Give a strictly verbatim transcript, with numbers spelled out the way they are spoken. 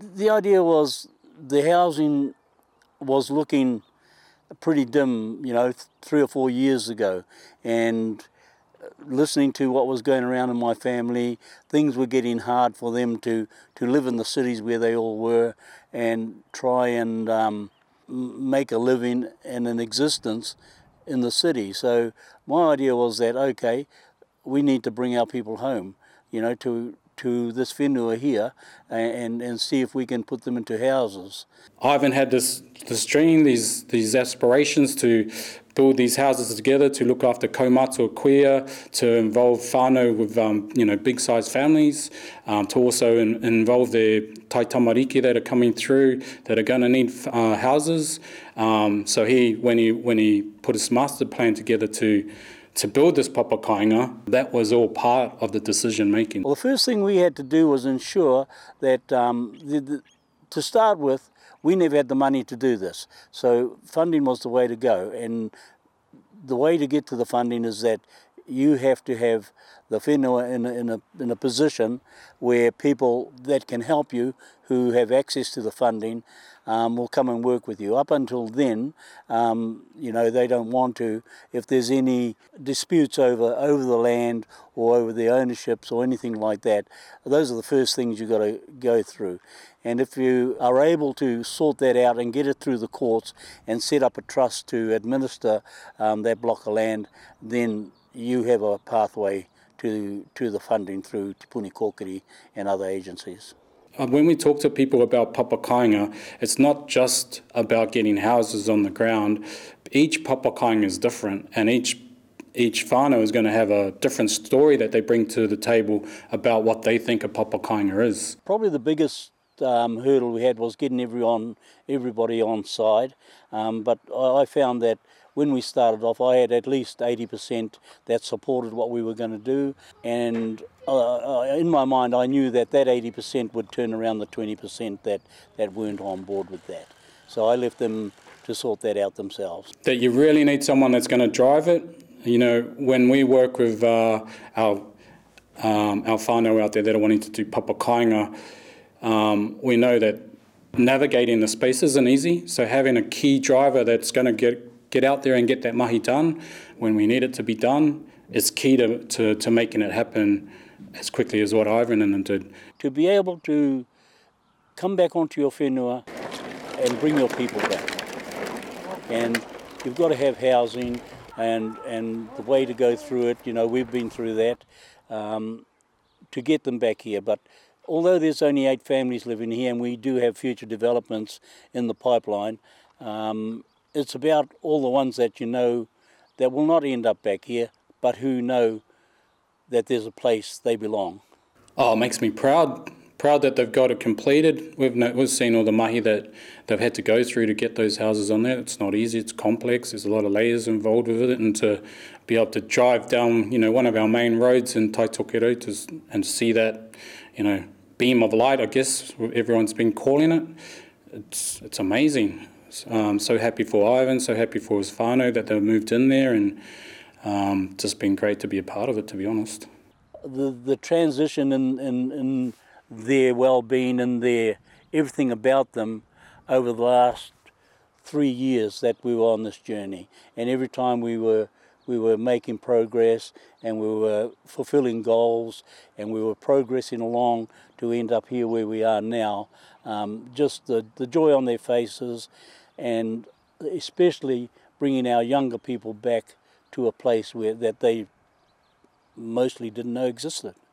The idea was the housing was looking pretty dim, you know, th- three or four years ago, and listening to what was going around in my family, things were getting hard for them to, to live in the cities where they all were and try and um, make a living and an existence in the city. So my idea was that, okay, we need to bring our people home, you know, to to this whenua here and, and see if we can put them into houses. Ivan had this this dream, these these aspirations to build these houses together, to look after kaumātua kuia, to involve whānau with um, you know big sized families, um, to also in, involve their tai tamariki that are coming through that are going to need uh, houses. Um, so he when he when he put his master plan together to to build this papa kāinga, that was all part of the decision making. Well, the first thing we had to do was ensure that um, the, the, to start with, we never had the money to do this. So funding was the way to go. And the way to get to the funding is that you have to have the whenua in a, in a, in a position where people that can help you, who have access to the funding, um, will come and work with you. Up until then, um, you know, they don't want to. If there's any disputes over, over the land or over the ownerships or anything like that, those are the first things you've got to go through. And if you are able to sort that out and get it through the courts and set up a trust to administer um, that block of land, then you have a pathway to to the funding through Te Puni Kōkiri and other agencies. Uh, when we talk to people about papa kāinga, it's not just about getting houses on the ground. Each papa kāinga is different, and each each whānau is going to have a different story that they bring to the table about what they think a papa kāinga is. Probably the biggest um, hurdle we had was getting everyone, everybody on side, um, but I, I found that when we started off, I had at least eighty percent that supported what we were going to do, and uh, in my mind I knew that that eighty percent would turn around the twenty percent that, that weren't on board with that. So I left them to sort that out themselves. That you really need someone that's going to drive it. You know, when we work with uh, our um, our whānau out there that are wanting to do papa kāinga, um, we know that navigating the space isn't easy, so having a key driver that's going to get get out there and get that mahi done when we need it to be done is key to, to, to making it happen as quickly as what Ivan and them did. To be able to come back onto your whenua and bring your people back. And you've got to have housing and, and the way to go through it, you know, we've been through that, um, to get them back here. But although there's only eight families living here and we do have future developments in the pipeline, um, it's about all the ones that you know that will not end up back here, but who know that there's a place they belong. Oh, it makes me proud. Proud that they've got it completed. We've, no, we've seen all the mahi that they've had to go through to get those houses on there. It's not easy, it's complex, there's a lot of layers involved with it, and to be able to drive down, you know, one of our main roads in Taitokerau to, and see that, you know, beam of light, I guess everyone's been calling it, it's, it's amazing. Um, so happy for Ivan, so happy for his whānau that they've moved in there, and um, just been great to be a part of it, to be honest. The the transition in, in, in their well-being and their everything about them over the last three years that we were on this journey, and every time we were we were making progress and we were fulfilling goals and we were progressing along to end up here where we are now, um, just the, the joy on their faces, and especially bringing our younger people back to a place where that they mostly didn't know existed.